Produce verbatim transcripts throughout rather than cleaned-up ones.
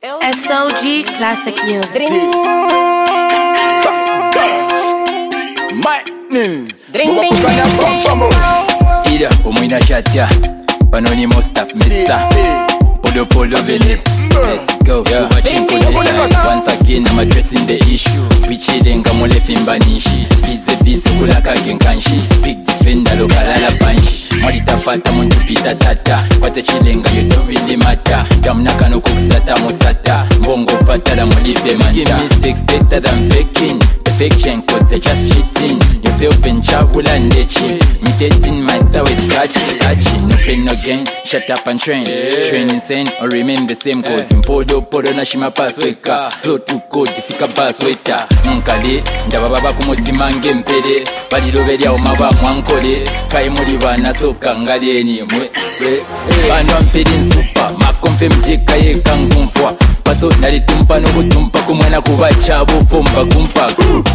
S O G Classic Music. Lightning. Ida, umwina shata Panonimo stop missa Polo polo vele Let's go, yeah. Watching for the light. Once again I'm addressing the issue Vichilenga mole fimbanishi Bize bize kulaka genkanshi Big defender lokalala banshi Mori tapata muntu pita tata Kwate chilenga you don't really matter Damnaka no kukusata musata Mbongo fatala mulipe manta Give mistakes better than faking Perfection cause they just cheating Yourself in chabula ndechi Me dating my style is catchy Catchy, no pain no gain Shut up and train yeah. Train insane or remain the same cause yeah. Mpodo podo na shima pasweka Flow to code fika basweta Nkale, ndababa kumutima nge mpede Balilo belia umaba mwankole Kai muri bana soka ngaleni Mwe, we, bano I'm feeling super Makonfe mtika ye kangunfwa Paso nalitumpa nukutumpa kumwena kubacha bufumba kumpa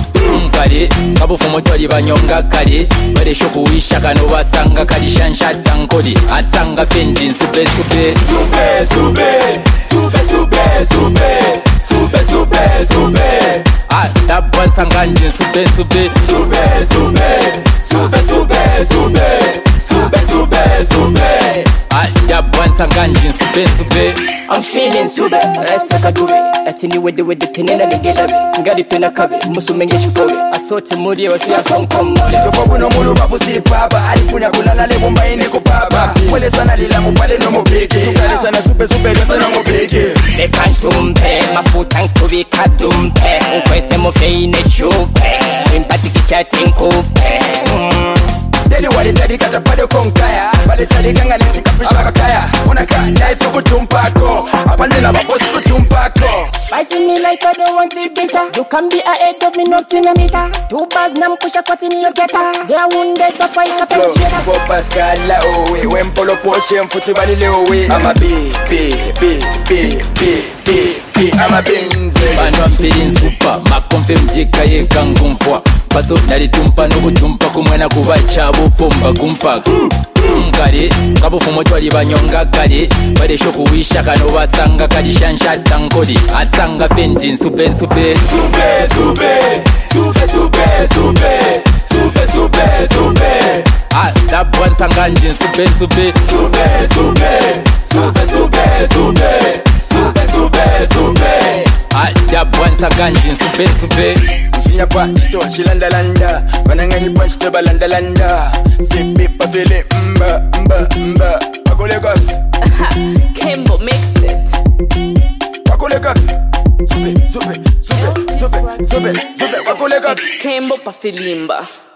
Nkale, kabufu motoli banyonga kale Baresho kuwisha kano basanga kali shanshata nkoli Asanga fendi nsube sube Sube, sube, sube, sube, sube, sube, sube, sube. Ah, that one sanganje sube sube Sube, sube, sube, sube, sube, sube, sube, sube. Ah, that one sanganje sube sube I'm feeling sube, resta kadube Atini wede wede tenena ligelabe Ngari pena kabe, musu mengeshi kobe Asote muri wa siya sonkomole Dofo buno mulu bafu si papa Alifunya kulala le mumba ine kupapa Mwele sana lila mupale no mupiki Tukale sana sube sube lesa no mupiki Beka ntumpe, mafuta nkubi kadumpe Unkwese mufeine chupe Wimpati kisha tinkupe mm. Deli wali tadi kata pade konkaya Pade tadi kanga niti kapisha kakaya Unaka naifu kutumpako Apandela babosi kutumpako Spicy me like I don't want it bitter You can be ahead of me, not in a meter Two bars nam kusha kwa tini yo geta They are wounded but fight a pen shooter For Pascal la owe Wempolo poshe mfuti bali le owe I'm a big, big, big, big, big, big, big I'm a benze Bano I'm feeling super Makonfe mtika ye kangunfwa Paso nalitumpa nukutumpa kumwena kubacha bufumba kumpa Nkale, kabufu motoli banyonga kale Baresho kuwisha kano basanga kali shanshata nkoli Asanga fendi nsube nsube Sube, sube, sube, sube, sube, sube, sube, sube. Ah, that one sanganje nsube nsube Sube, sube, sube, sube, sube, sube, sube, sube. Ah, that one sanganje nsube nsube Sinya pa ito chilanda landa Banangani pa chito balanda landa Sipi pa fili mba mba mba Wakule kofi Kimbo mixed it. Wakule kofi Sube, sube, sube, sube, sube, sube Wakule kofi Kimbo pa filimba.